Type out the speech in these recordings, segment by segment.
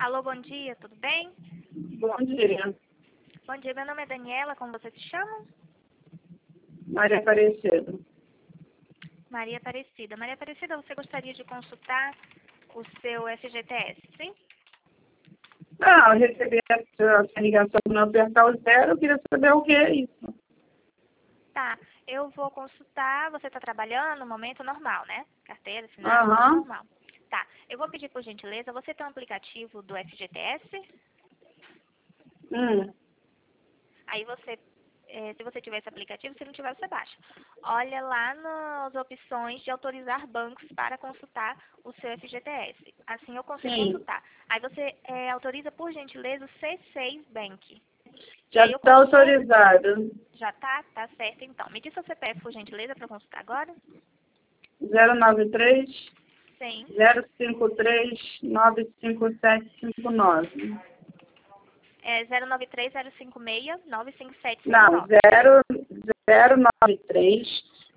Alô, bom dia, tudo bem? Bom dia, Bom dia, meu nome é Daniela, como você se chama? Maria Aparecida. Maria Aparecida. Maria Aparecida, você gostaria de consultar o seu FGTS, sim? Ah, eu recebi essa ligação no apertar o zero, eu queria saber o que é isso. Tá, eu vou consultar, você está trabalhando no momento normal, né? Carteira, assinada, tudo Aham. normal. Tá, eu vou pedir por gentileza, você tem um aplicativo do FGTS? Aí você, se você tiver esse aplicativo, se não tiver, você baixa. Olha lá nas opções de autorizar bancos para consultar o seu FGTS. Assim eu consigo Sim. consultar. Aí você autoriza, por gentileza, o C6 Bank. E Já aí eu está consulto. autorizado. Já tá? Tá certo então. Me diz seu CPF, por gentileza, para consultar agora. 093 Sim. 053 95759. É 093 056 Não, 95759. 093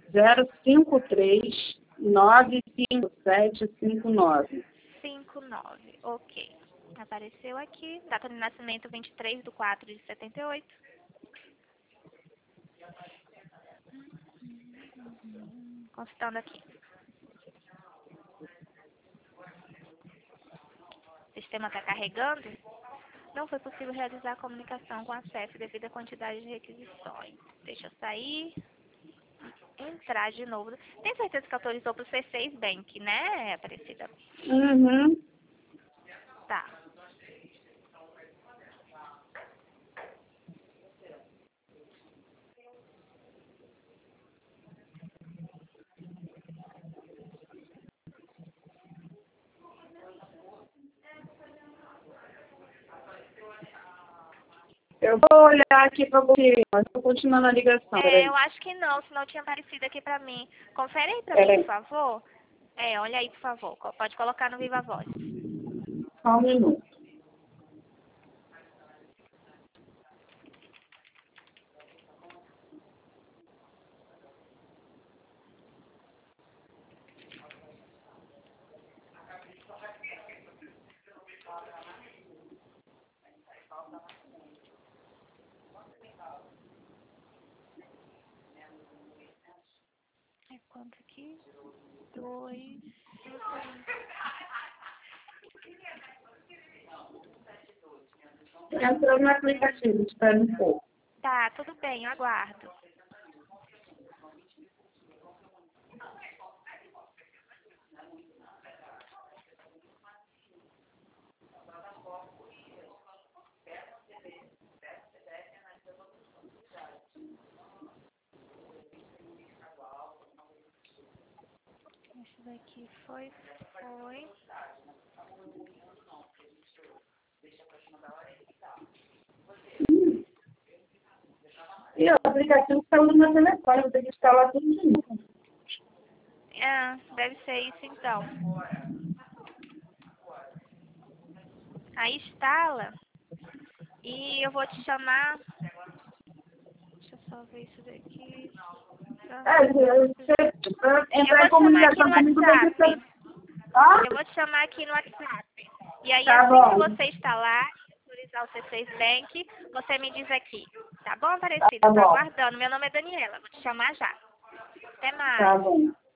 053 95759. 59. Ok. Apareceu aqui. Data de nascimento 23/4/78. Consultando aqui. O sistema está carregando. Não foi possível realizar a comunicação com a CEF devido à quantidade de requisições. Deixa eu sair. Entrar de novo. Tem certeza que autorizou para o C6 Bank, né, Aparecida? Uhum. Tá. Eu vou olhar aqui para você, mas estou continuando a ligação. Eu Peraí. acho que não, senão tinha aparecido aqui pra mim. Confere aí pra mim, por Peraí. favor. Olha aí, por favor. Pode colocar no Viva Voz. Só um minuto. É quanto aqui? 2. Entrou no aplicativo, espera um pouco. Tá, tudo bem, eu aguardo. Esse daqui foi. E o aplicativo saiu do meu telefone, vou ter que instalar tudo de novo. Deve ser isso então. Aí instala e eu vou te chamar. Deixa eu só ver isso daqui. Você Eu entrar vou em te chamar aqui comunicação no comigo, tem que ser... WhatsApp. Ah, Eu vou te chamar aqui no WhatsApp. E aí, tá assim que bom, você instalar e autorizar o C6 Bank, você me diz aqui. Tá bom, tá Aparecida? Tô bom, aguardando. Meu nome é Daniela. Vou te chamar já. Até tá mais. bom.